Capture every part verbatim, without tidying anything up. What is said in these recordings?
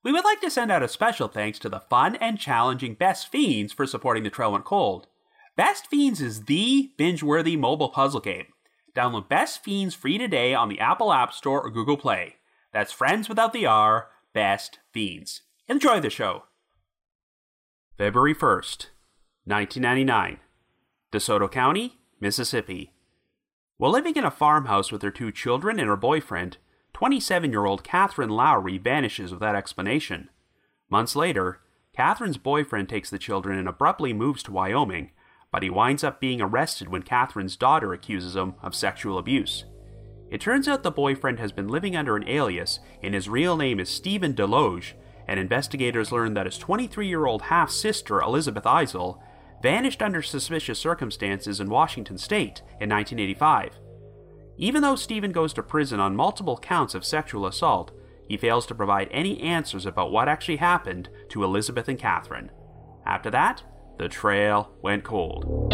We would like to send out a special thanks to the fun and challenging Best Fiends for supporting The Trail Went Cold. Best Fiends is the binge-worthy mobile puzzle game. Download Best Fiends free today on the Apple App Store or Google Play. That's friends without the R, Best Fiends. Enjoy the show. February first, nineteen ninety-nine. DeSoto County, Mississippi. While living in a farmhouse with her two children and her boyfriend, twenty-seven-year-old Catherine Lowry vanishes without explanation. Months later, Catherine's boyfriend takes the children and abruptly moves to Wyoming, but he winds up being arrested when Catherine's daughter accuses him of sexual abuse. It turns out the boyfriend has been living under an alias, and his real name is Stephen Deloge, and investigators learn that his twenty-three-year-old half-sister, Elizabeth Eisel, vanished under suspicious circumstances in Washington state in nineteen eighty-five. Even though Stephen goes to prison on multiple counts of sexual assault, he fails to provide any answers about what actually happened to Elizabeth and Catherine. After that, the trail went cold.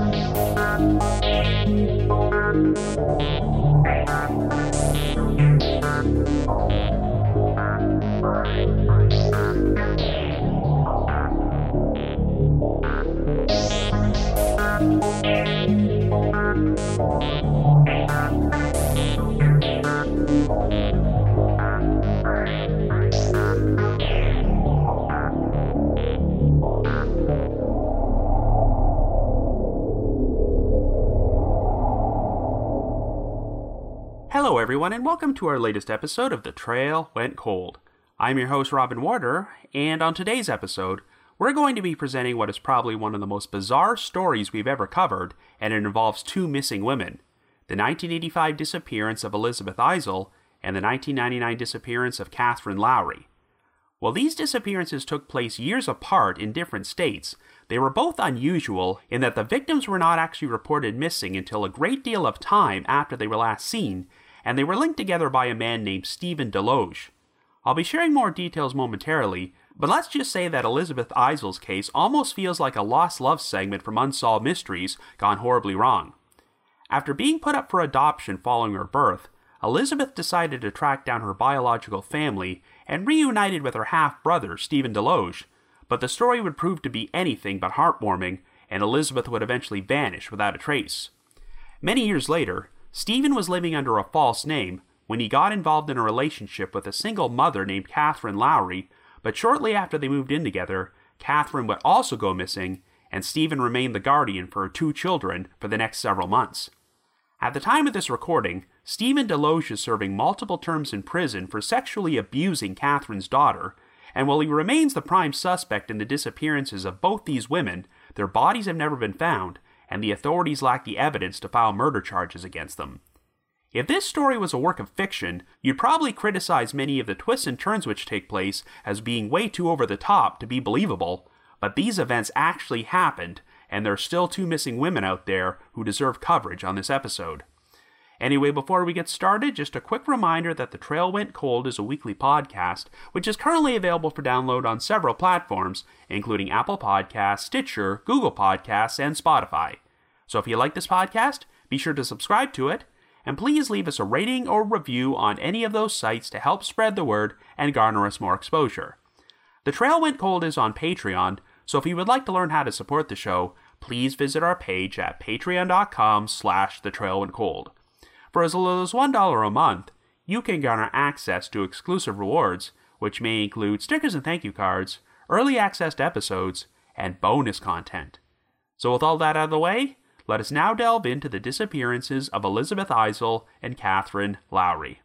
Hello everyone, and welcome to our latest episode of The Trail Went Cold. I'm your host Robin Warder, and on today's episode, we're going to be presenting what is probably one of the most bizarre stories we've ever covered, and it involves two missing women: the nineteen eighty-five disappearance of Elizabeth Eisel and the nineteen ninety-nine disappearance of Catherine Lowry. While these disappearances took place years apart in different states, they were both unusual in that the victims were not actually reported missing until a great deal of time after they were last seen, and they were linked together by a man named Stephen Deloge. I'll be sharing more details momentarily, but let's just say that Elizabeth Eisel's case almost feels like a lost love segment from Unsolved Mysteries gone horribly wrong. After being put up for adoption following her birth, Elizabeth decided to track down her biological family and reunited with her half-brother, Stephen Deloge, but the story would prove to be anything but heartwarming, and Elizabeth would eventually vanish without a trace. Many years later, Stephen was living under a false name when he got involved in a relationship with a single mother named Catherine Lowry, but shortly after they moved in together, Catherine would also go missing, and Stephen remained the guardian for her two children for the next several months. At the time of this recording, Stephen Deloge is serving multiple terms in prison for sexually abusing Catherine's daughter, and while he remains the prime suspect in the disappearances of both these women, their bodies have never been found, and the authorities lack the evidence to file murder charges against them. If this story was a work of fiction, you'd probably criticize many of the twists and turns which take place as being way too over the top to be believable, but these events actually happened, and there are still two missing women out there who deserve coverage on this episode. Anyway, before we get started, just a quick reminder that The Trail Went Cold is a weekly podcast, which is currently available for download on several platforms, including Apple Podcasts, Stitcher, Google Podcasts, and Spotify. So if you like this podcast, be sure to subscribe to it, and please leave us a rating or review on any of those sites to help spread the word and garner us more exposure. The Trail Went Cold is on Patreon, so if you would like to learn how to support the show, please visit our page at patreon.com slash the trail went cold. For as little as one dollar a month, you can garner access to exclusive rewards, which may include stickers and thank you cards, early access to episodes, and bonus content. So with all that out of the way, let us now delve into the disappearances of Elizabeth Eisel and Catherine Lowry.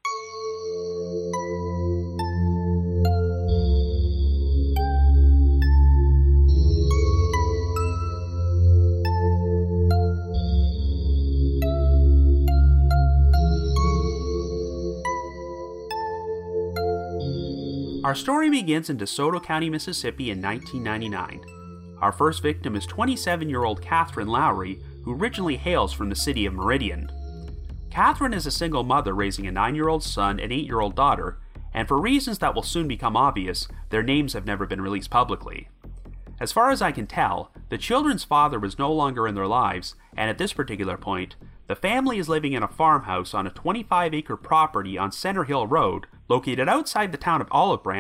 Our story begins in DeSoto County, Mississippi in nineteen ninety-nine. Our first victim is twenty-seven-year-old Catherine Lowry, who originally hails from the city of Meridian. Catherine is a single mother raising a nine-year-old son and eight-year-old daughter, and for reasons that will soon become obvious, their names have never been released publicly. As far as I can tell, the children's father was no longer in their lives, and at this particular point, the family is living in a farmhouse on a twenty-five acre property on Center Hill Road, located outside the town of Olive Branch,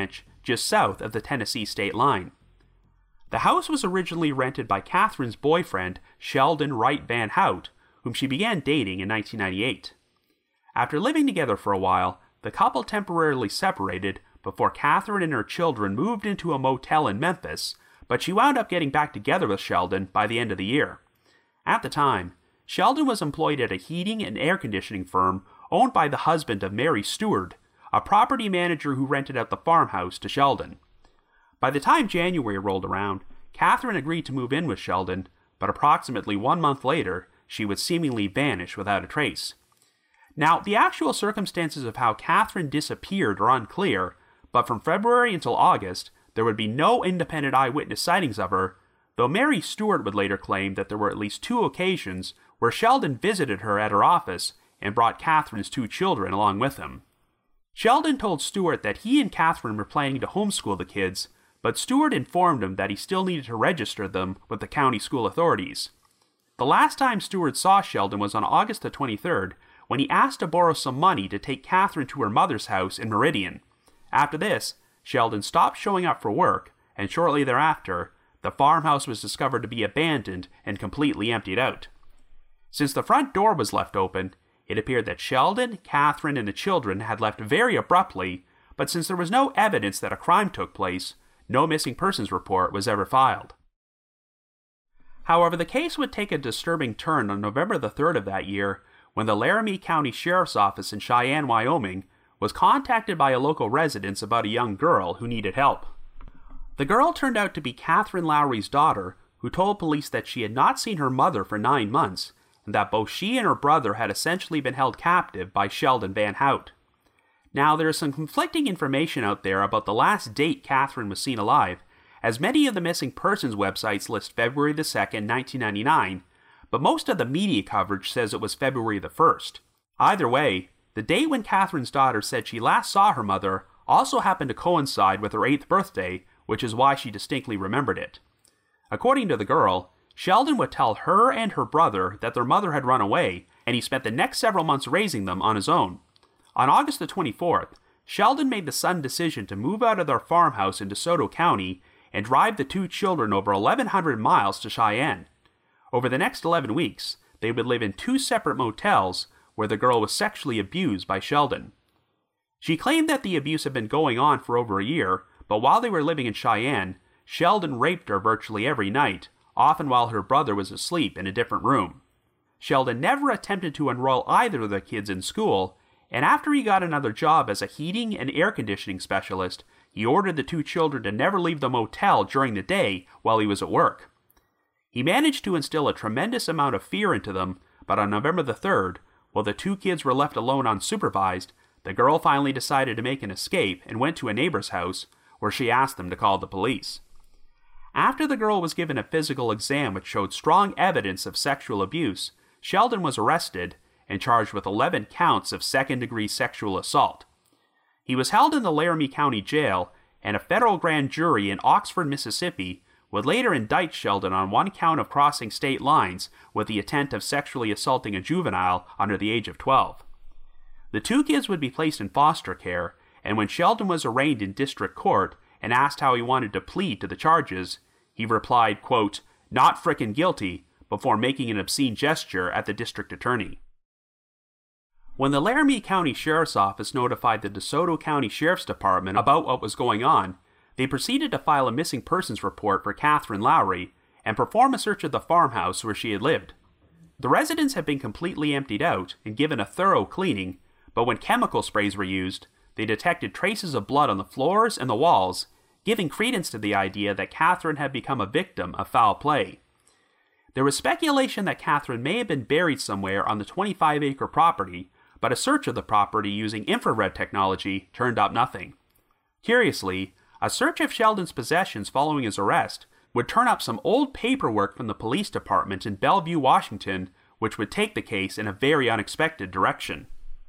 just south of the Tennessee state line. The house was originally rented by Catherine's boyfriend, Sheldon Wright Van Hout, whom she began dating in nineteen ninety-eight. After living together for a while, the couple temporarily separated before Catherine and her children moved into a motel in Memphis, but she wound up getting back together with Sheldon by the end of the year. At the time, Sheldon was employed at a heating and air conditioning firm owned by the husband of Mary Stewart, a property manager who rented out the farmhouse to Sheldon. By the time January rolled around, Catherine agreed to move in with Sheldon, but approximately one month later, she would seemingly vanish without a trace. Now, the actual circumstances of how Catherine disappeared are unclear, but from February until August, there would be no independent eyewitness sightings of her, though Mary Stewart would later claim that there were at least two occasions where Sheldon visited her at her office and brought Catherine's two children along with him. Sheldon told Stewart that he and Catherine were planning to homeschool the kids, but Stewart informed him that he still needed to register them with the county school authorities. The last time Stewart saw Sheldon was on August the twenty-third, when he asked to borrow some money to take Catherine to her mother's house in Meridian. After this, Sheldon stopped showing up for work, and shortly thereafter, the farmhouse was discovered to be abandoned and completely emptied out. Since the front door was left open, it appeared that Sheldon, Catherine, and the children had left very abruptly, but since there was no evidence that a crime took place, no missing persons report was ever filed. However, the case would take a disturbing turn on November the third of that year, when the Laramie County Sheriff's Office in Cheyenne, Wyoming, was contacted by a local resident about a young girl who needed help. The girl turned out to be Catherine Lowry's daughter, who told police that she had not seen her mother for nine months, and that both she and her brother had essentially been held captive by Sheldon Van Hout. Now, there is some conflicting information out there about the last date Catherine was seen alive, as many of the missing persons websites list February the second, nineteen ninety-nine, but most of the media coverage says it was February the first. Either way, the date when Catherine's daughter said she last saw her mother also happened to coincide with her eighth birthday, which is why she distinctly remembered it. According to the girl, Sheldon would tell her and her brother that their mother had run away, and he spent the next several months raising them on his own. On August the twenty-fourth, Sheldon made the sudden decision to move out of their farmhouse in DeSoto County and drive the two children over eleven hundred miles to Cheyenne. Over the next eleven weeks, they would live in two separate motels where the girl was sexually abused by Sheldon. She claimed that the abuse had been going on for over a year, but while they were living in Cheyenne, Sheldon raped her virtually every night, often while her brother was asleep in a different room. Sheldon never attempted to enroll either of the kids in school, and after he got another job as a heating and air conditioning specialist, he ordered the two children to never leave the motel during the day while he was at work. He managed to instill a tremendous amount of fear into them, but on November the third, while the two kids were left alone unsupervised, the girl finally decided to make an escape and went to a neighbor's house, where she asked them to call the police. After the girl was given a physical exam which showed strong evidence of sexual abuse, Sheldon was arrested and charged with eleven counts of second-degree sexual assault. He was held in the Laramie County Jail, and a federal grand jury in Oxford, Mississippi, would later indict Sheldon on one count of crossing state lines with the intent of sexually assaulting a juvenile under the age of twelve. The two kids would be placed in foster care, and when Sheldon was arraigned in district court and asked how he wanted to plead to the charges, he replied, quote, "Not frickin' guilty," before making an obscene gesture at the district attorney. When the Laramie County Sheriff's Office notified the DeSoto County Sheriff's Department about what was going on, they proceeded to file a missing persons report for Catherine Lowry and perform a search of the farmhouse where she had lived. The residence had been completely emptied out and given a thorough cleaning, but when chemical sprays were used, they detected traces of blood on the floors and the walls, giving credence to the idea that Catherine had become a victim of foul play. There was speculation that Catherine may have been buried somewhere on the twenty-five acre property, but a search of the property using infrared technology turned up nothing. Curiously, a search of Sheldon's possessions following his arrest would turn up some old paperwork from the police department in Bellevue, Washington, which would take the case in a very unexpected direction.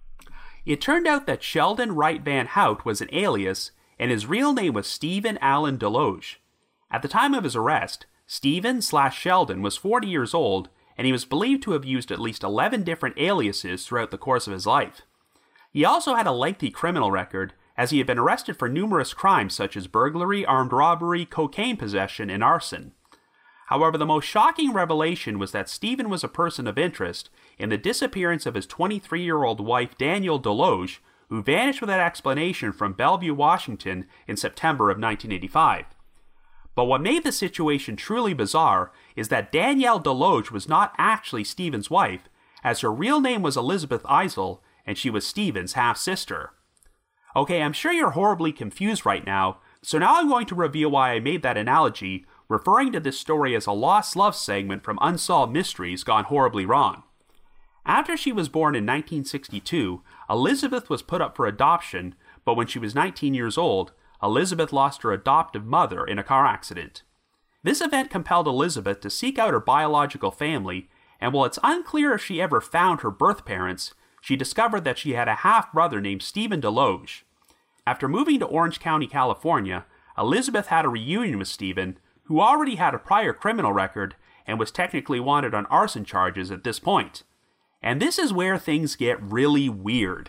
It turned out that Sheldon Wright Van Hout was an alias, and his real name was Stephen Allen Deloge. At the time of his arrest, Stephen slash Sheldon was forty years old, and he was believed to have used at least eleven different aliases throughout the course of his life. He also had a lengthy criminal record, as he had been arrested for numerous crimes such as burglary, armed robbery, cocaine possession, and arson. However, the most shocking revelation was that Stephen was a person of interest in the disappearance of his twenty-three-year-old wife Danielle Deloge, who vanished without explanation from Bellevue, Washington in September of nineteen eighty-five. But what made the situation truly bizarre is that Danielle Deloge was not actually Stephen's wife, as her real name was Elizabeth Eisel, and she was Stephen's half-sister. Okay, I'm sure you're horribly confused right now, so now I'm going to reveal why I made that analogy, referring to this story as a lost love segment from Unsolved Mysteries Gone Horribly Wrong. After she was born in nineteen sixty-two, Elizabeth was put up for adoption, but when she was nineteen years old, Elizabeth lost her adoptive mother in a car accident. This event compelled Elizabeth to seek out her biological family, and while it's unclear if she ever found her birth parents, she discovered that she had a half-brother named Stephen Deloge. After moving to Orange County, California, Elizabeth had a reunion with Stephen, who already had a prior criminal record and was technically wanted on arson charges at this point. And this is where things get really weird.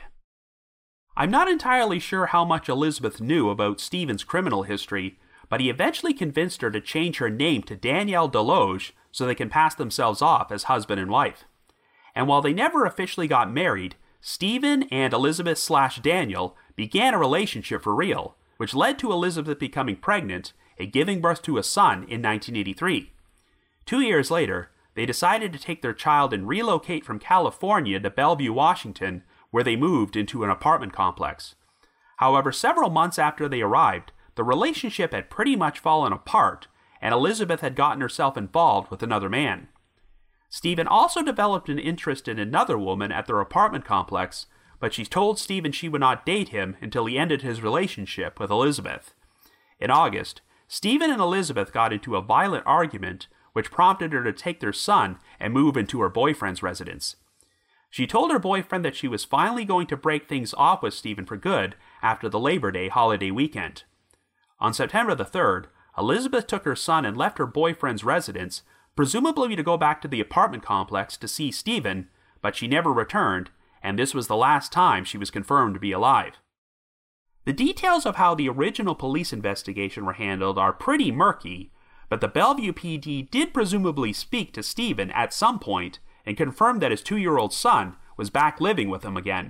I'm not entirely sure how much Elizabeth knew about Stephen's criminal history, but he eventually convinced her to change her name to Danielle Deloge so they can pass themselves off as husband and wife. And while they never officially got married, Stephen and Elizabeth slash Daniel began a relationship for real, which led to Elizabeth becoming pregnant and giving birth to a son in nineteen eighty-three. Two years later, they decided to take their child and relocate from California to Bellevue, Washington, where they moved into an apartment complex. However, several months after they arrived, the relationship had pretty much fallen apart, and Elizabeth had gotten herself involved with another man. Stephen also developed an interest in another woman at their apartment complex, but she told Stephen she would not date him until he ended his relationship with Elizabeth. In August, Stephen and Elizabeth got into a violent argument, which prompted her to take their son and move into her boyfriend's residence. She told her boyfriend that she was finally going to break things off with Stephen for good after the Labor Day holiday weekend. On September the third, Elizabeth took her son and left her boyfriend's residence, presumably to go back to the apartment complex to see Stephen, but she never returned, and this was the last time she was confirmed to be alive. The details of how the original police investigation were handled are pretty murky, but the Bellevue P D did presumably speak to Stephen at some point and confirmed that his two-year-old son was back living with him again.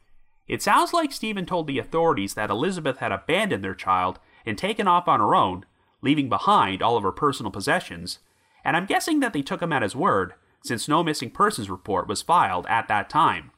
It sounds like Stephen told the authorities that Elizabeth had abandoned their child and taken off on her own, leaving behind all of her personal possessions, and I'm guessing that they took him at his word, since no missing persons report was filed at that time.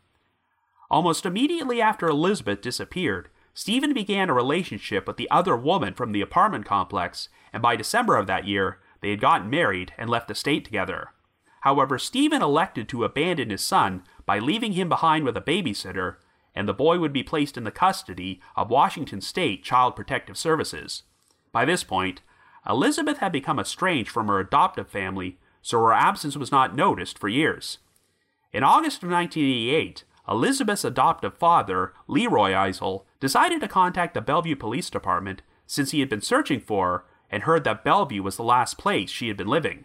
Almost immediately after Elizabeth disappeared, Stephen began a relationship with the other woman from the apartment complex, and by December of that year, they had gotten married and left the state together. However, Stephen elected to abandon his son by leaving him behind with a babysitter, and the boy would be placed in the custody of Washington State Child Protective Services. By this point, Elizabeth had become estranged from her adoptive family, so her absence was not noticed for years. In August of nineteen eighty-eight, Elizabeth's adoptive father, Leroy Eisel, decided to contact the Bellevue Police Department since he had been searching for her and heard that Bellevue was the last place she had been living.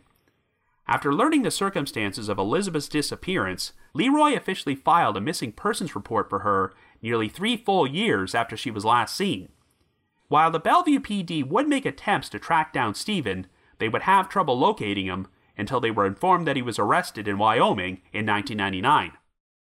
After learning the circumstances of Elizabeth's disappearance, Leroy officially filed a missing persons report for her nearly three full years after she was last seen. While the Bellevue P D would make attempts to track down Stephen, they would have trouble locating him until they were informed that he was arrested in Wyoming in nineteen ninety-nine.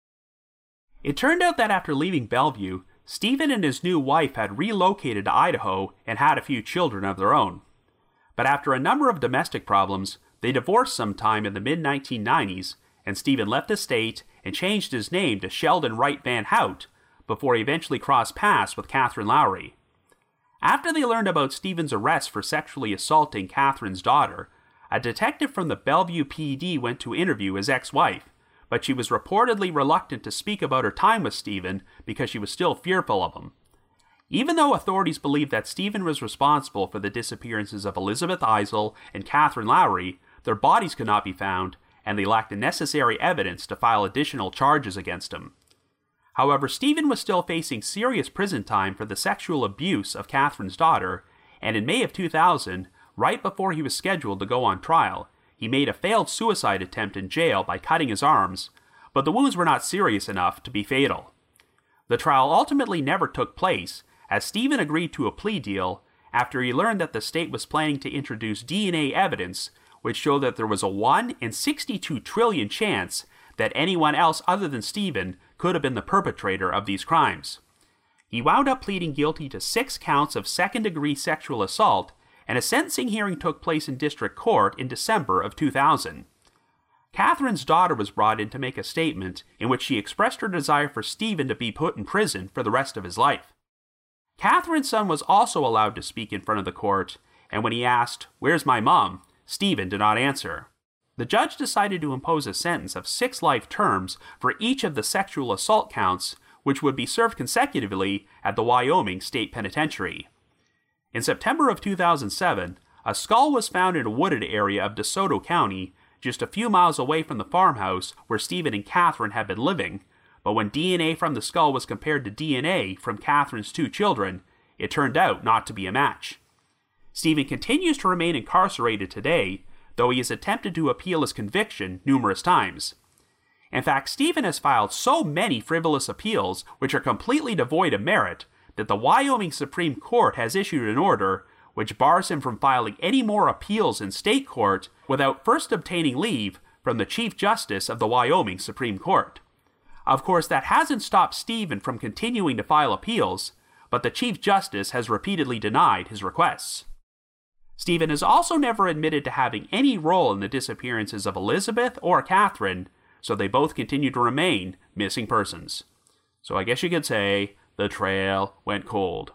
It turned out that after leaving Bellevue, Stephen and his new wife had relocated to Idaho and had a few children of their own. But after a number of domestic problems, they divorced sometime in the mid nineteen nineties, and Stephen left the state and changed his name to Sheldon Wright Van Hout before he eventually crossed paths with Catherine Lowry. After they learned about Stephen's arrest for sexually assaulting Catherine's daughter, a detective from the Bellevue P D went to interview his ex-wife, but she was reportedly reluctant to speak about her time with Stephen because she was still fearful of him. Even though authorities believed that Stephen was responsible for the disappearances of Elizabeth Eisel and Catherine Lowry, their bodies could not be found, and they lacked the necessary evidence to file additional charges against him. However, Stephen was still facing serious prison time for the sexual abuse of Catherine's daughter, and in May of two thousand, right before he was scheduled to go on trial, he made a failed suicide attempt in jail by cutting his arms, but the wounds were not serious enough to be fatal. The trial ultimately never took place, as Stephen agreed to a plea deal after he learned that the state was planning to introduce D N A evidence which showed that there was a one in sixty-two trillion chance that anyone else other than Stephen could have been the perpetrator of these crimes. He wound up pleading guilty to six counts of second-degree sexual assault, and a sentencing hearing took place in district court in December of two thousand. Catherine's daughter was brought in to make a statement in which she expressed her desire for Stephen to be put in prison for the rest of his life. Catherine's son was also allowed to speak in front of the court, and when he asked, "Where's my mom?" Stephen did not answer. The judge decided to impose a sentence of six life terms for each of the sexual assault counts, which would be served consecutively at the Wyoming State Penitentiary. In September of two thousand seven, a skull was found in a wooded area of DeSoto County, just a few miles away from the farmhouse where Stephen and Catherine had been living, but when D N A from the skull was compared to D N A from Catherine's two children, it turned out not to be a match. Stephen continues to remain incarcerated today, though he has attempted to appeal his conviction numerous times. In fact, Stephen has filed so many frivolous appeals which are completely devoid of merit that the Wyoming Supreme Court has issued an order which bars him from filing any more appeals in state court without first obtaining leave from the Chief Justice of the Wyoming Supreme Court. Of course, that hasn't stopped Stephen from continuing to file appeals, but the Chief Justice has repeatedly denied his requests. Stephen has also never admitted to having any role in the disappearances of Elizabeth or Catherine, so they both continue to remain missing persons. So I guess you could say the trail went cold.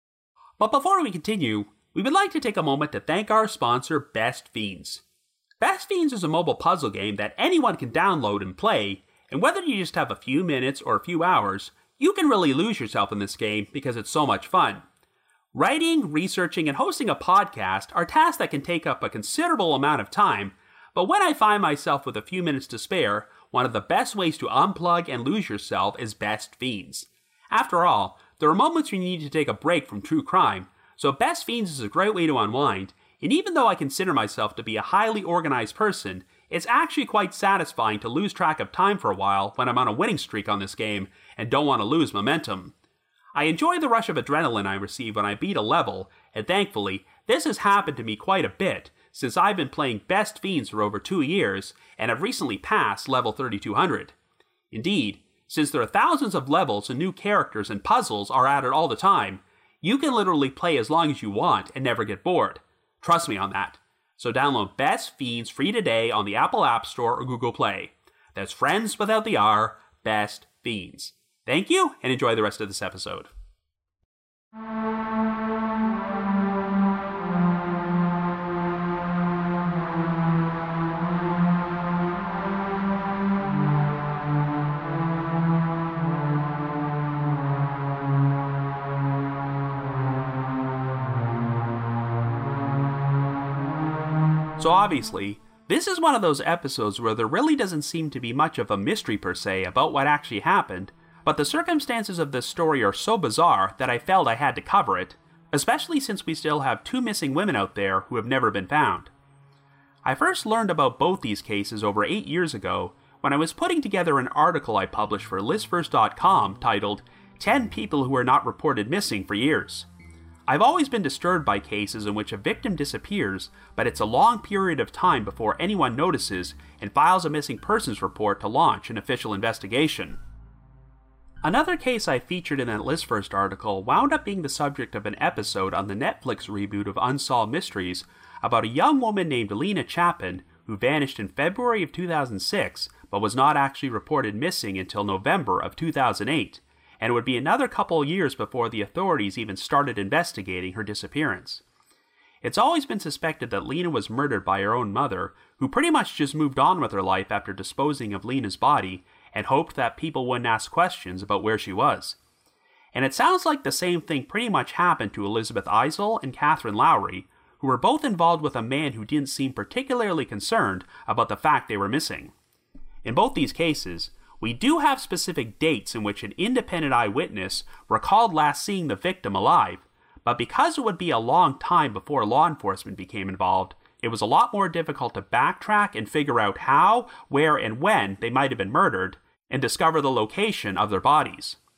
But before we continue, we would like to take a moment to thank our sponsor, Best Fiends. Best Fiends is a mobile puzzle game that anyone can download and play, and whether you just have a few minutes or a few hours, you can really lose yourself in this game because it's so much fun. Writing, researching, and hosting a podcast are tasks that can take up a considerable amount of time, but when I find myself with a few minutes to spare, one of the best ways to unplug and lose yourself is Best Fiends. After all, there are moments when you need to take a break from true crime, so Best Fiends is a great way to unwind, and even though I consider myself to be a highly organized person, it's actually quite satisfying to lose track of time for a while when I'm on a winning streak on this game and don't want to lose momentum. I enjoy the rush of adrenaline I receive when I beat a level, and thankfully, this has happened to me quite a bit since I've been playing Best Fiends for over two years and have recently passed level thirty-two hundred. Indeed, since there are thousands of levels and new characters and puzzles are added all the time, you can literally play as long as you want and never get bored. Trust me on that. So download Best Fiends free today on the Apple App Store or Google Play. That's friends without the R, Best Fiends. Thank you, and enjoy the rest of this episode. So obviously, this is one of those episodes where there really doesn't seem to be much of a mystery per se about what actually happened, but the circumstances of this story are so bizarre that I felt I had to cover it, especially since we still have two missing women out there who have never been found. I first learned about both these cases over eight years ago when I was putting together an article I published for listverse dot com titled ten People Who Are Not Reported Missing for Years. I've always been disturbed by cases in which a victim disappears, but it's a long period of time before anyone notices and files a missing persons report to launch an official investigation. Another case I featured in that ListFirst article wound up being the subject of an episode on the Netflix reboot of Unsolved Mysteries about a young woman named Lena Chapin who vanished in February of two thousand six but was not actually reported missing until November of two thousand eight, and it would be another couple years before the authorities even started investigating her disappearance. It's always been suspected that Lena was murdered by her own mother, who pretty much just moved on with her life after disposing of Lena's body and hoped that people wouldn't ask questions about where she was. And it sounds like the same thing pretty much happened to Elizabeth Eisel and Catherine Lowry, who were both involved with a man who didn't seem particularly concerned about the fact they were missing. In both these cases, we do have specific dates in which an independent eyewitness recalled last seeing the victim alive, but because it would be a long time before law enforcement became involved, it was a lot more difficult to backtrack and figure out how, where, and when they might have been murdered, and discover the location of their bodies.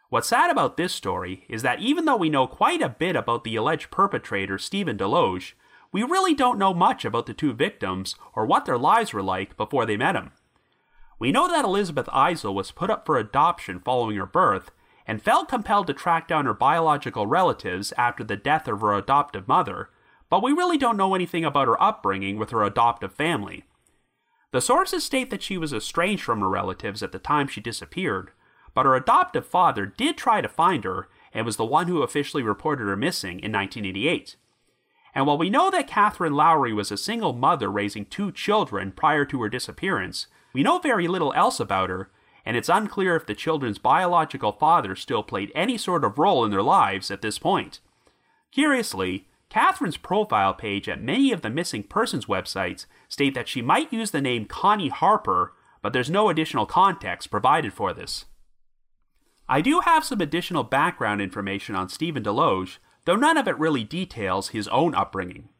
What's sad about this story is that even though we know quite a bit about the alleged perpetrator, Stephen DeLoge, we really don't know much about the two victims or what their lives were like before they met him. We know that Elizabeth Eisel was put up for adoption following her birth and felt compelled to track down her biological relatives after the death of her adoptive mother, but we really don't know anything about her upbringing with her adoptive family. The sources state that she was estranged from her relatives at the time she disappeared, but her adoptive father did try to find her and was the one who officially reported her missing in nineteen eighty-eight. And while we know that Catherine Lowry was a single mother raising two children prior to her disappearance, we know very little else about her, and it's unclear if the children's biological father still played any sort of role in their lives at this point. Curiously, Catherine's profile page at many of the missing persons websites state that she might use the name Connie Harper, but there's no additional context provided for this. I do have some additional background information on Stephen DeLoge, though none of it really details his own upbringing.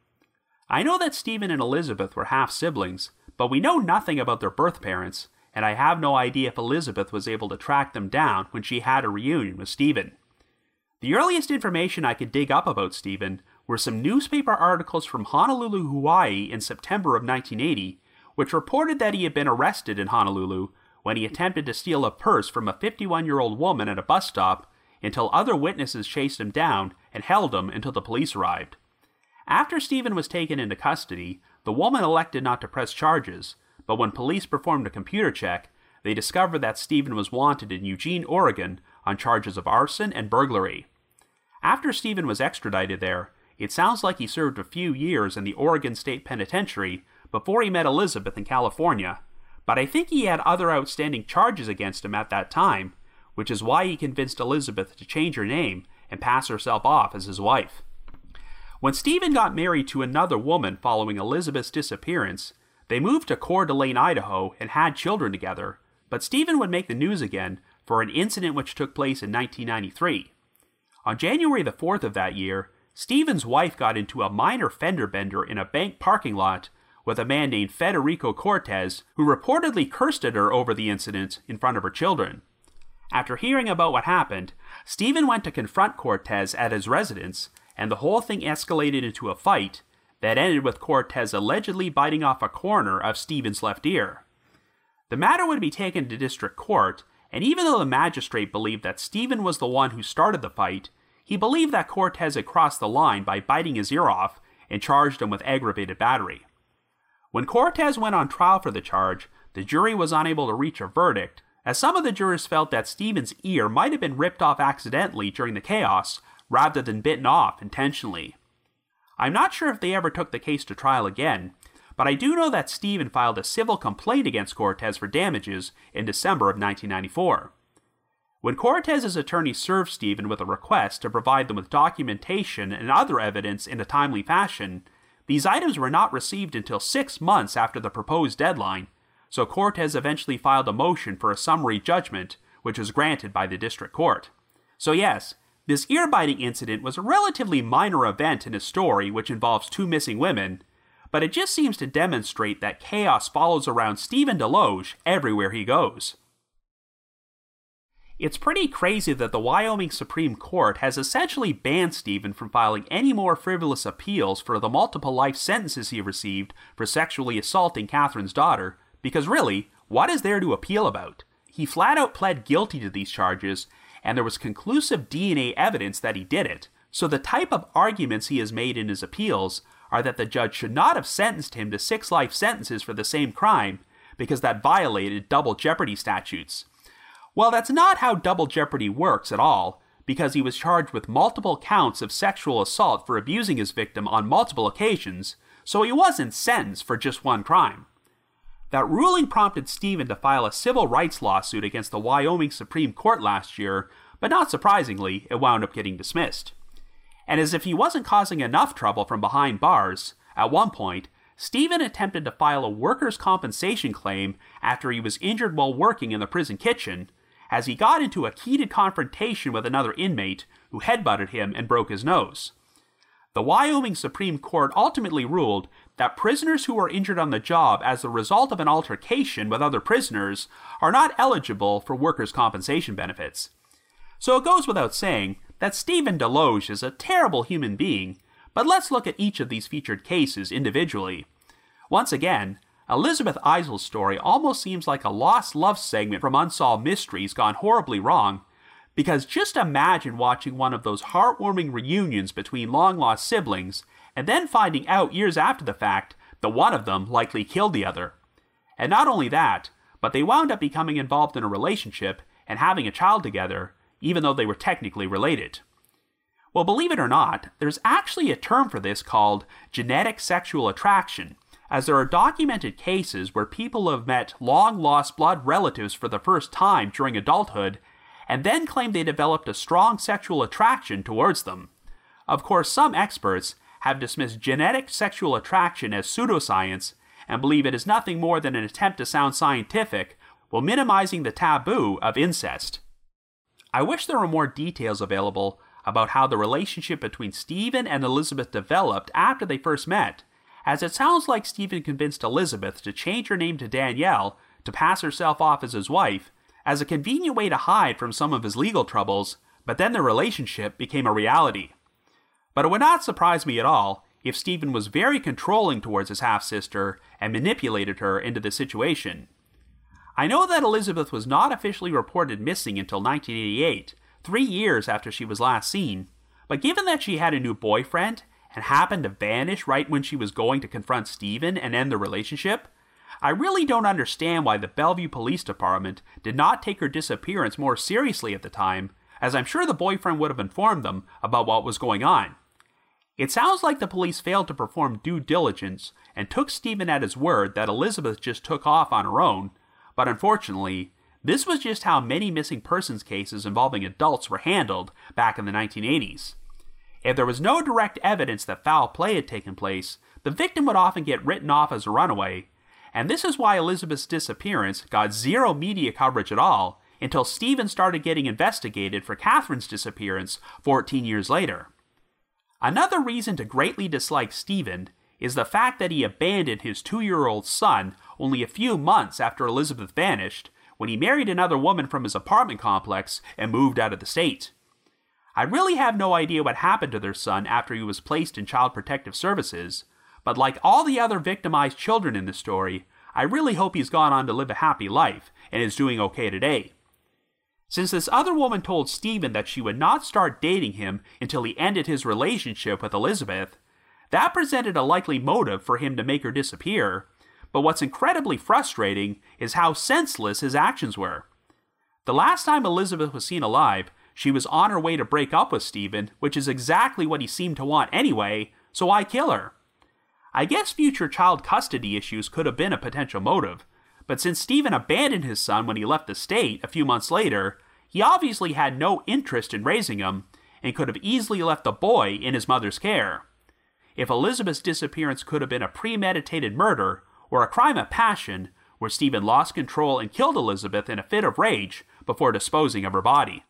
I know that Stephen and Elizabeth were half-siblings, but we know nothing about their birth parents, and I have no idea if Elizabeth was able to track them down when she had a reunion with Stephen. The earliest information I could dig up about Stephen were some newspaper articles from Honolulu, Hawaii in September of nineteen eighty, which reported that he had been arrested in Honolulu when he attempted to steal a purse from a fifty-one-year-old woman at a bus stop until other witnesses chased him down and held him until the police arrived. After Stephen was taken into custody, the woman elected not to press charges, but when police performed a computer check, they discovered that Stephen was wanted in Eugene, Oregon on charges of arson and burglary. After Stephen was extradited there, it sounds like he served a few years in the Oregon State Penitentiary before he met Elizabeth in California, but I think he had other outstanding charges against him at that time, which is why he convinced Elizabeth to change her name and pass herself off as his wife. When Stephen got married to another woman following Elizabeth's disappearance, they moved to Coeur d'Alene, Idaho, and had children together, but Stephen would make the news again for an incident which took place in nineteen ninety-three. On January the fourth of that year, Stephen's wife got into a minor fender bender in a bank parking lot with a man named Federico Cortez, who reportedly cursed at her over the incident in front of her children. After hearing about what happened, Stephen went to confront Cortez at his residence, and the whole thing escalated into a fight that ended with Cortez allegedly biting off a corner of Stephen's left ear. The matter would be taken to district court, and even though the magistrate believed that Stephen was the one who started the fight, he believed that Cortez had crossed the line by biting his ear off and charged him with aggravated battery. When Cortez went on trial for the charge, the jury was unable to reach a verdict, as some of the jurors felt that Stephen's ear might have been ripped off accidentally during the chaos, rather than bitten off intentionally. I'm not sure if they ever took the case to trial again, but I do know that Stephen filed a civil complaint against Cortez for damages in December of nineteen ninety-four. When Cortez's attorney served Stephen with a request to provide them with documentation and other evidence in a timely fashion, these items were not received until six months after the proposed deadline, so Cortez eventually filed a motion for a summary judgment, which was granted by the district court. So yes, this ear-biting incident was a relatively minor event in a story which involves two missing women, but it just seems to demonstrate that chaos follows around Stephen DeLoge everywhere he goes. It's pretty crazy that the Wyoming Supreme Court has essentially banned Stephen from filing any more frivolous appeals for the multiple life sentences he received for sexually assaulting Catherine's daughter, because really, what is there to appeal about? He flat out pled guilty to these charges, and there was conclusive D N A evidence that he did it, so the type of arguments he has made in his appeals are that the judge should not have sentenced him to six life sentences for the same crime, because that violated double jeopardy statutes. Well, that's not how double jeopardy works at all, because he was charged with multiple counts of sexual assault for abusing his victim on multiple occasions, so he wasn't sentenced for just one crime. That ruling prompted Stephen to file a civil rights lawsuit against the Wyoming Supreme Court last year, but not surprisingly, it wound up getting dismissed. And as if he wasn't causing enough trouble from behind bars, at one point, Stephen attempted to file a workers' compensation claim after he was injured while working in the prison kitchen, as he got into a heated confrontation with another inmate who headbutted him and broke his nose. The Wyoming Supreme Court ultimately ruled that prisoners who are injured on the job as a result of an altercation with other prisoners are not eligible for workers' compensation benefits. So it goes without saying that Stephen Deloge is a terrible human being, but let's look at each of these featured cases individually. Once again, Elizabeth Eisel's story almost seems like a lost love segment from Unsolved Mysteries gone horribly wrong, because just imagine watching one of those heartwarming reunions between long-lost siblings, and then finding out years after the fact that one of them likely killed the other. And not only that, but they wound up becoming involved in a relationship and having a child together, even though they were technically related. Well, believe it or not, there's actually a term for this called genetic sexual attraction, as there are documented cases where people have met long-lost blood relatives for the first time during adulthood, and then claim they developed a strong sexual attraction towards them. Of course, some experts have dismissed genetic sexual attraction as pseudoscience and believe it is nothing more than an attempt to sound scientific while minimizing the taboo of incest. I wish there were more details available about how the relationship between Stephen and Elizabeth developed after they first met, as it sounds like Stephen convinced Elizabeth to change her name to Danielle to pass herself off as his wife, as a convenient way to hide from some of his legal troubles, but then their relationship became a reality. But it would not surprise me at all if Stephen was very controlling towards his half-sister and manipulated her into the situation. I know that Elizabeth was not officially reported missing until nineteen eighty-eight, three years after she was last seen, but given that she had a new boyfriend and happened to vanish right when she was going to confront Stephen and end the relationship, I really don't understand why the Bellevue Police Department did not take her disappearance more seriously at the time, as I'm sure the boyfriend would have informed them about what was going on. It sounds like the police failed to perform due diligence and took Stephen at his word that Elizabeth just took off on her own, but unfortunately, this was just how many missing persons cases involving adults were handled back in the nineteen eighties. If there was no direct evidence that foul play had taken place, the victim would often get written off as a runaway, and this is why Elizabeth's disappearance got zero media coverage at all until Stephen started getting investigated for Catherine's disappearance fourteen years later. Another reason to greatly dislike Stephen is the fact that he abandoned his two-year-old son only a few months after Elizabeth vanished, when he married another woman from his apartment complex and moved out of the state. I really have no idea what happened to their son after he was placed in Child Protective Services, but like all the other victimized children in the story, I really hope he's gone on to live a happy life and is doing okay today. Since this other woman told Stephen that she would not start dating him until he ended his relationship with Elizabeth, that presented a likely motive for him to make her disappear, but what's incredibly frustrating is how senseless his actions were. The last time Elizabeth was seen alive, she was on her way to break up with Stephen, which is exactly what he seemed to want anyway, so why kill her? I guess future child custody issues could have been a potential motive, but since Stephen abandoned his son when he left the state a few months later, he obviously had no interest in raising him, and could have easily left the boy in his mother's care. If Elizabeth's disappearance could have been a premeditated murder, or a crime of passion, where Stephen lost control and killed Elizabeth in a fit of rage before disposing of her body.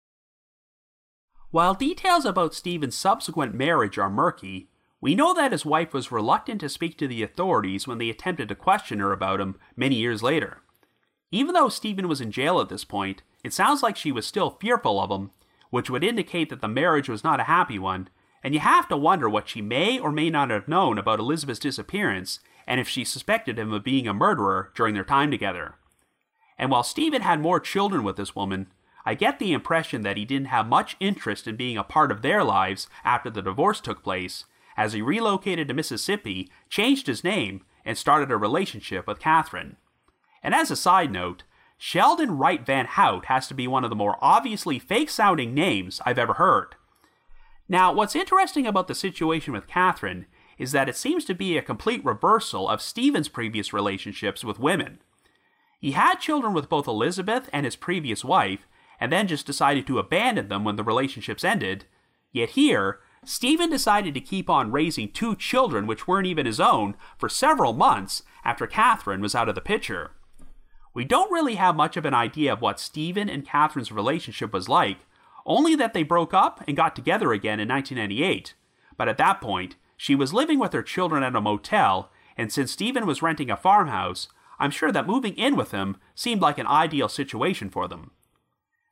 While details about Stephen's subsequent marriage are murky, we know that his wife was reluctant to speak to the authorities when they attempted to question her about him many years later. Even though Stephen was in jail at this point, it sounds like she was still fearful of him, which would indicate that the marriage was not a happy one, and you have to wonder what she may or may not have known about Elizabeth's disappearance, and if she suspected him of being a murderer during their time together. And while Stephen had more children with this woman, I get the impression that he didn't have much interest in being a part of their lives after the divorce took place, as he relocated to Mississippi, changed his name, and started a relationship with Catherine. And as a side note, Sheldon Wright Van Hout has to be one of the more obviously fake-sounding names I've ever heard. Now, what's interesting about the situation with Catherine is that it seems to be a complete reversal of Stephen's previous relationships with women. He had children with both Elizabeth and his previous wife, and then just decided to abandon them when the relationships ended, yet here, Stephen decided to keep on raising two children which weren't even his own for several months after Catherine was out of the picture. We don't really have much of an idea of what Stephen and Catherine's relationship was like, only that they broke up and got together again in nineteen ninety-eight, but at that point, she was living with her children at a motel, and since Stephen was renting a farmhouse, I'm sure that moving in with him seemed like an ideal situation for them.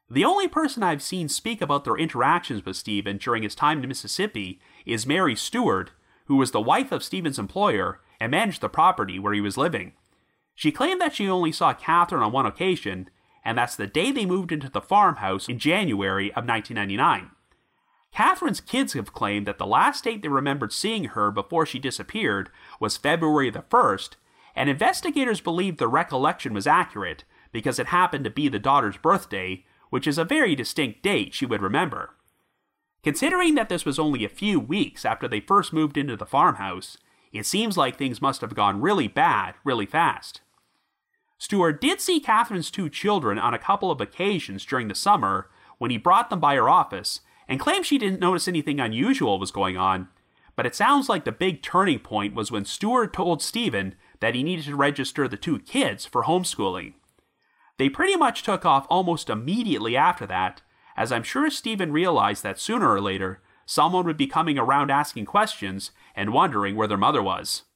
The only person I've seen speak about their interactions with Stephen during his time in Mississippi is Mary Stewart, who was the wife of Stephen's employer and managed the property where he was living. She claimed that she only saw Catherine on one occasion, and that's the day they moved into the farmhouse in January of nineteen ninety-nine. Catherine's kids have claimed that the last date they remembered seeing her before she disappeared was February the first, and investigators believe the recollection was accurate because it happened to be the daughter's birthday, which is a very distinct date she would remember. Considering that this was only a few weeks after they first moved into the farmhouse, it seems like things must have gone really bad really fast. Stewart did see Catherine's two children on a couple of occasions during the summer when he brought them by her office and claimed she didn't notice anything unusual was going on, but it sounds like the big turning point was when Stewart told Stephen that he needed to register the two kids for homeschooling. They pretty much took off almost immediately after that, as I'm sure Stephen realized that sooner or later, someone would be coming around asking questions and wondering where their mother was.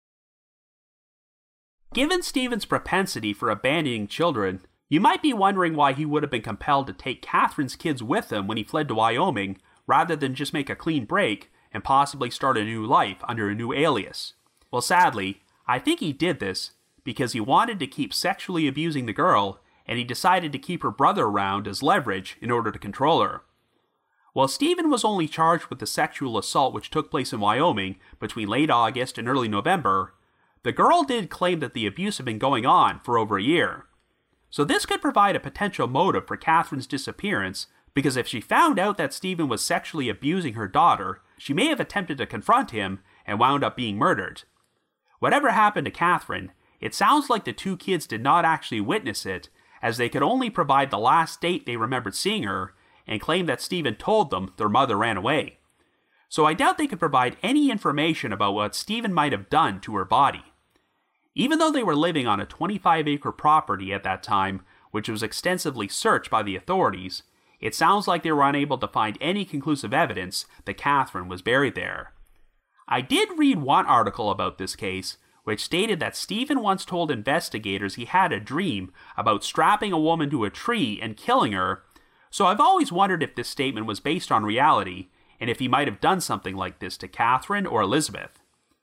Given Stephen's propensity for abandoning children, you might be wondering why he would have been compelled to take Catherine's kids with him when he fled to Wyoming, rather than just make a clean break and possibly start a new life under a new alias. Well, sadly, I think he did this because he wanted to keep sexually abusing the girl, and he decided to keep her brother around as leverage in order to control her. While Stephen was only charged with the sexual assault which took place in Wyoming between late August and early November, the girl did claim that the abuse had been going on for over a year. So this could provide a potential motive for Catherine's disappearance, because if she found out that Stephen was sexually abusing her daughter, she may have attempted to confront him and wound up being murdered. Whatever happened to Catherine, it sounds like the two kids did not actually witness it, as they could only provide the last date they remembered seeing her, and claim that Stephen told them their mother ran away. So I doubt they could provide any information about what Stephen might have done to her body. Even though they were living on a twenty-five acre property at that time, which was extensively searched by the authorities, it sounds like they were unable to find any conclusive evidence that Catherine was buried there. I did read one article about this case, which stated that Stephen once told investigators he had a dream about strapping a woman to a tree and killing her, so I've always wondered if this statement was based on reality, and if he might have done something like this to Catherine or Elizabeth.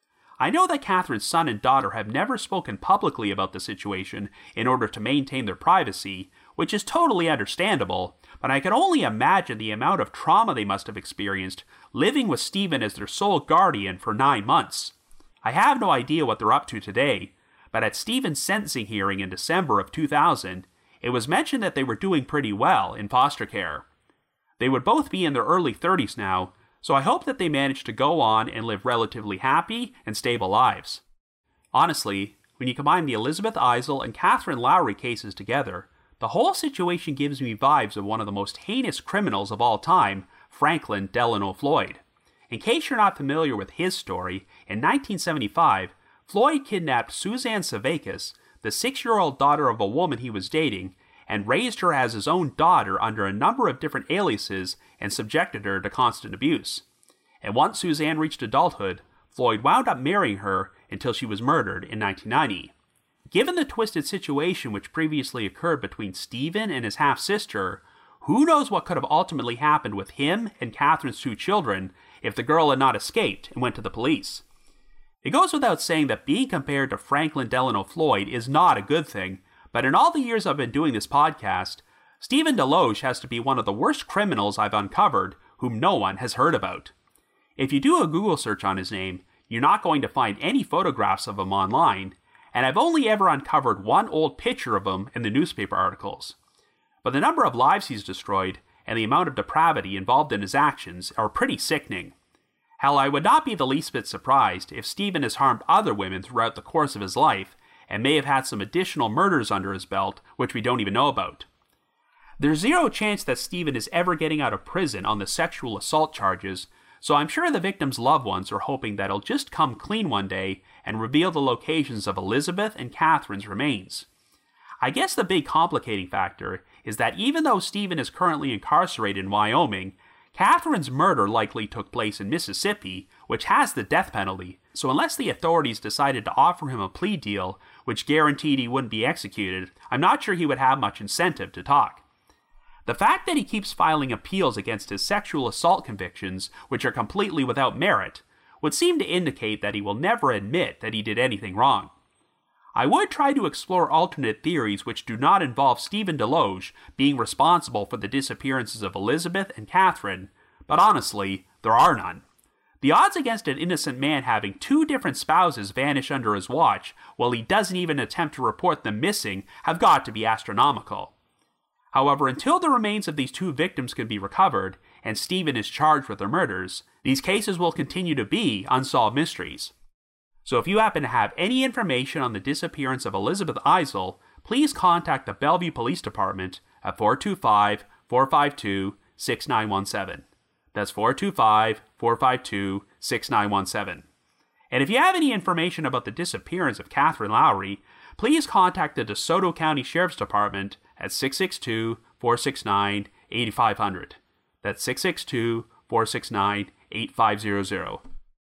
I know that Catherine's son and daughter have never spoken publicly about the situation in order to maintain their privacy, which is totally understandable, but I can only imagine the amount of trauma they must have experienced living with Stephen as their sole guardian for nine months. I have no idea what they're up to today, but at Stephen's sentencing hearing in December of two thousand, it was mentioned that they were doing pretty well in foster care. They would both be in their early thirties now, so I hope that they manage to go on and live relatively happy and stable lives. Honestly, when you combine the Elizabeth Eisel and Catherine Lowry cases together, the whole situation gives me vibes of one of the most heinous criminals of all time, Franklin Delano Floyd. In case you're not familiar with his story, in nineteen seventy-five, Floyd kidnapped Suzanne Savakis, the six-year-old daughter of a woman he was dating, and raised her as his own daughter under a number of different aliases and subjected her to constant abuse. And once Suzanne reached adulthood, Floyd wound up marrying her until she was murdered in nineteen ninety. Given the twisted situation which previously occurred between Stephen and his half-sister, who knows what could have ultimately happened with him and Catherine's two children if the girl had not escaped and went to the police. It goes without saying that being compared to Franklin Delano Floyd is not a good thing, but in all the years I've been doing this podcast, Stephen DeLoge has to be one of the worst criminals I've uncovered whom no one has heard about. If you do a Google search on his name, you're not going to find any photographs of him online, and I've only ever uncovered one old picture of him in the newspaper articles. But the number of lives he's destroyed and the amount of depravity involved in his actions are pretty sickening. Hell, I would not be the least bit surprised if Stephen has harmed other women throughout the course of his life and may have had some additional murders under his belt which we don't even know about. There's zero chance that Stephen is ever getting out of prison on the sexual assault charges, so I'm sure the victim's loved ones are hoping that he'll just come clean one day and reveal the locations of Elizabeth and Catherine's remains. I guess the big complicating factor is that even though Stephen is currently incarcerated in Wyoming, Catherine's murder likely took place in Mississippi, which has the death penalty, so unless the authorities decided to offer him a plea deal, which guaranteed he wouldn't be executed, I'm not sure he would have much incentive to talk. The fact that he keeps filing appeals against his sexual assault convictions, which are completely without merit, would seem to indicate that he will never admit that he did anything wrong. I would try to explore alternate theories which do not involve Stephen Deloge being responsible for the disappearances of Elizabeth and Catherine, but honestly, there are none. The odds against an innocent man having two different spouses vanish under his watch while he doesn't even attempt to report them missing have got to be astronomical. However, until the remains of these two victims can be recovered, and Stephen is charged with their murders, these cases will continue to be unsolved mysteries. So if you happen to have any information on the disappearance of Elizabeth Eisel, please contact the Bellevue Police Department at four two five, four five two, six nine one seven. That's four two five, four five two, six nine one seven. And if you have any information about the disappearance of Catherine Lowry, please contact the DeSoto County Sheriff's Department at six six two, four six nine, eight five zero zero. That's six six two, four six nine, eight five zero zero.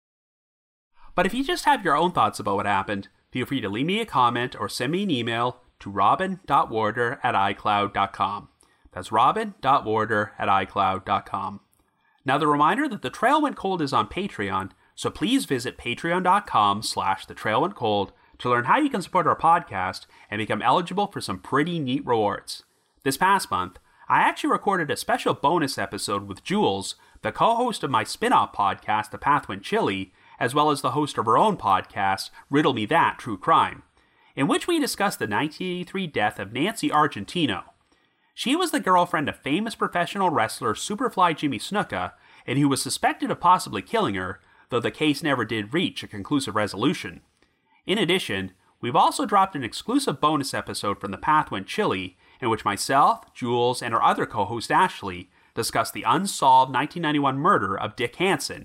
But if you just have your own thoughts about what happened, feel free to leave me a comment or send me an email to robin dot warder at i cloud dot com. That's robin dot warder at i cloud dot com. Now the reminder that The Trail Went Cold is on Patreon, so please visit patreon dot com slash the trail went cold to learn how you can support our podcast and become eligible for some pretty neat rewards. This past month, I actually recorded a special bonus episode with Jules, the co-host of my spin-off podcast, The Path Went Chilly, as well as the host of her own podcast, Riddle Me That, True Crime, in which we discussed the nineteen eighty-three death of Nancy Argentino. She was the girlfriend of famous professional wrestler Superfly Jimmy Snuka, and who was suspected of possibly killing her, though the case never did reach a conclusive resolution. In addition, we've also dropped an exclusive bonus episode from The Path Went Chilly, in which myself, Jules, and our other co-host Ashley discuss the unsolved nineteen ninety-one murder of Dick Hansen,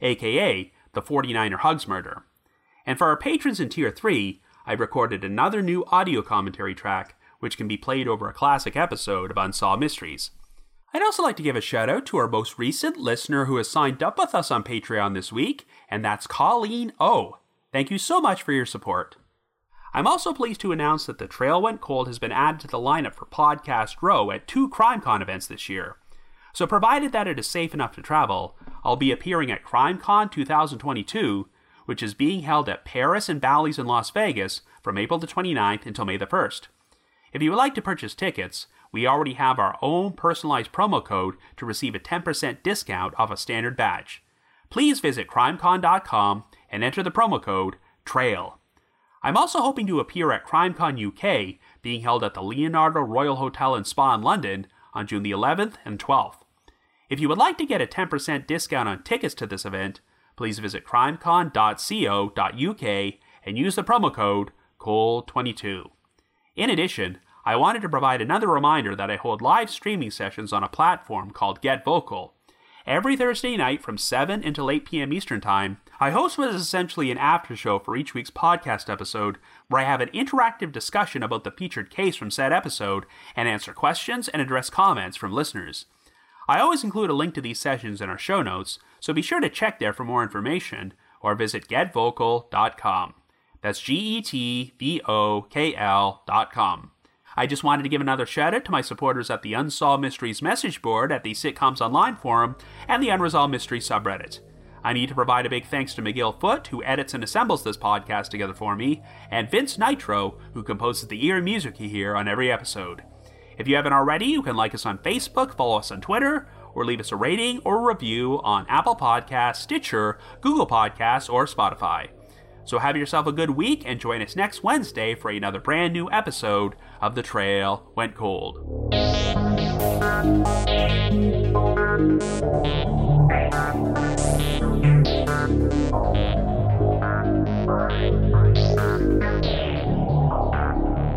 aka the forty-niner Hugs murder. And for our patrons in Tier three, I've recorded another new audio commentary track, which can be played over a classic episode of Unsolved Mysteries. I'd also like to give a shout out to our most recent listener who has signed up with us on Patreon this week, and that's Colleen O. Thank you so much for your support. I'm also pleased to announce that The Trail Went Cold has been added to the lineup for Podcast Row at two CrimeCon events this year. So provided that it is safe enough to travel, I'll be appearing at CrimeCon twenty twenty-two, which is being held at Paris and Bally's in Las Vegas from April the twenty-ninth until May the first. If you would like to purchase tickets, we already have our own personalized promo code to receive a ten percent discount off a standard badge. Please visit crimecon dot com and enter the promo code TRAIL. I'm also hoping to appear at CrimeCon U K, being held at the Leonardo Royal Hotel and Spa in London on June the eleventh and twelfth. If you would like to get a ten percent discount on tickets to this event, please visit crimecon dot co dot uk and use the promo code cold twenty-two. In addition, I wanted to provide another reminder that I hold live streaming sessions on a platform called Get Vocal. Every Thursday night from seven until eight p.m. Eastern Time, I host what is essentially an after show for each week's podcast episode, where I have an interactive discussion about the featured case from said episode and answer questions and address comments from listeners. I always include a link to these sessions in our show notes, so be sure to check there for more information, or visit get vocal dot com. That's G E T V O K L dot com. I just wanted to give another shout out to my supporters at the Unsolved Mysteries message board at the Sitcoms Online forum and the Unresolved Mysteries subreddit. I need to provide a big thanks to McGill Foote, who edits and assembles this podcast together for me, and Vince Nitro, who composes the eerie music you hear on every episode. If you haven't already, you can like us on Facebook, follow us on Twitter, or leave us a rating or a review on Apple Podcasts, Stitcher, Google Podcasts, or Spotify. So have yourself a good week and join us next Wednesday for another brand new episode of The Trail Went Cold.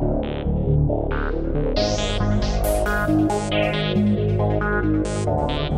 Thank you.